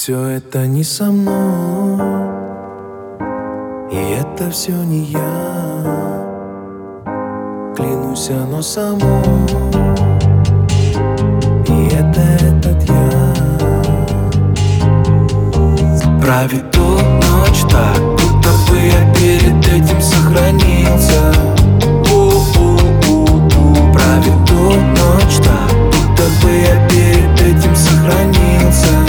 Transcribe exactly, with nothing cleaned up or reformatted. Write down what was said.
Все это не со мной, и это все не я. Клянусь, оно само, и это этот я. Проведу ночь так, будто бы я перед этим сохранился. У-у-у-у. Проведу ночь так, будто бы я перед этим сохранился.